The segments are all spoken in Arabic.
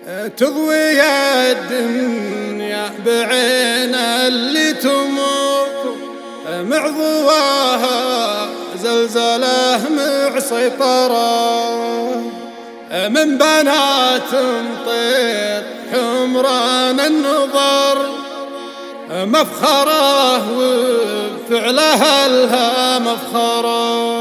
تضوي الدنيا بعين اللي تمر معضواها زلزله مع سيطرة من بنات طير حمران النظر مفخرة وفعلها لها مفخرة.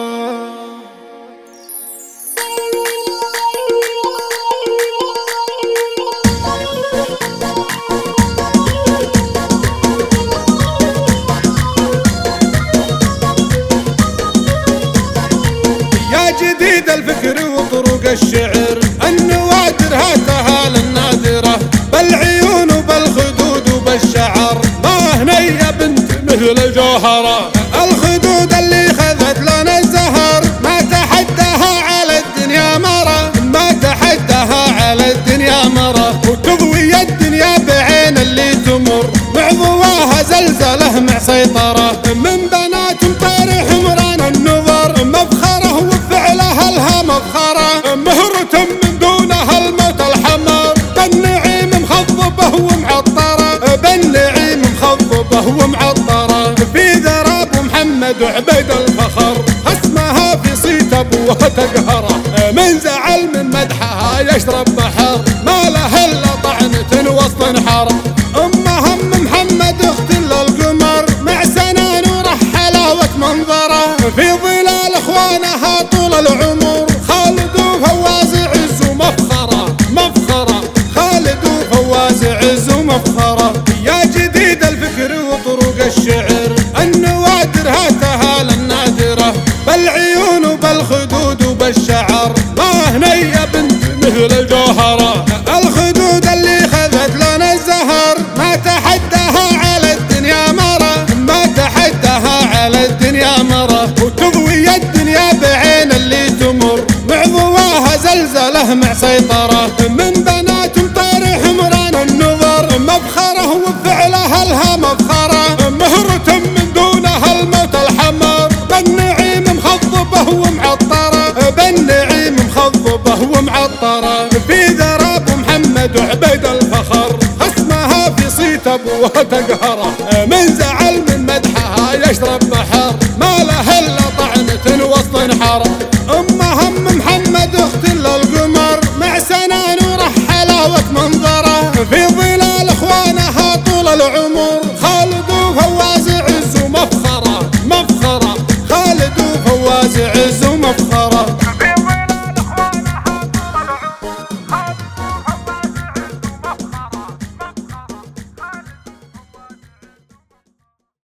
جديد الفكر وطرق الشعر النوادر هاتها للنادرة بالعيون وبالخدود وبالشعر ما هنية بنت مثل الجوهرة الخدود اللي خذت لنا الزهر ما تحداها على الدنيا مرة ما تحداها على الدنيا مرة وتضوي الدنيا بعين اللي تمر معضواها زلزله مع سيطرة من بنات طير حمران النظر مفخرة وفعلها لها مفخرة مهرة من دونها الموت الحمر بالنعيم مخضبه ومعطرة بالنعيم مخضبه ومعطرة في ذراب محمد وعبيد الفخر اسمها في صيت ابوها تقهره من زعل من مدحها يشرب بحر ما له الا طعنة وسط انحر امها محمد اخت للقمر مع سنان ورحلة منظره في ظلال اخوانها طول العمر خالد وفواز عز ومفخره مفخره خالد وفواز عز ومفخره يا جديد الفكر وطرق الشعر النوادر هاتها للنادره بالعيون وبالخدود وبالشعر ما هنية بنت مثل الجوهره الخدود اللي خذت لنا الزهر ما تحداها على الدنيا مرة ما تحداها على الدنيا مرة وتضوي الدنيا بعين اللي تمر معضواها زلزله مع سيطرة من بنات طير حمران النظر مفخرة وفعلها لها مفخرة مهرة من دونها الموت الحمر بالنعيم مخضبه ومعطرة بالنعيم مخضبه ومعطرة في ذراب محمد وعبيد الفخر اسمها في صيت ابوها تقهره